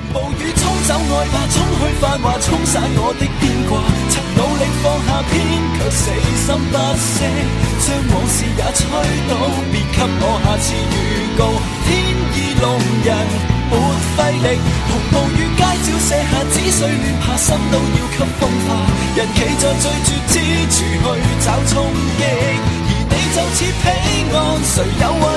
暴雨沖走愛吧，沖去繁華，沖散我的牽掛。曾努力放下偏，卻死心不息，將往事也吹倒。別給我下次預告，天意弄人沒費力。紅暴雨街照射下，只需亂爬，心都要給風化。人企在最絕之處去找衝擊，而你就似彼岸，誰有話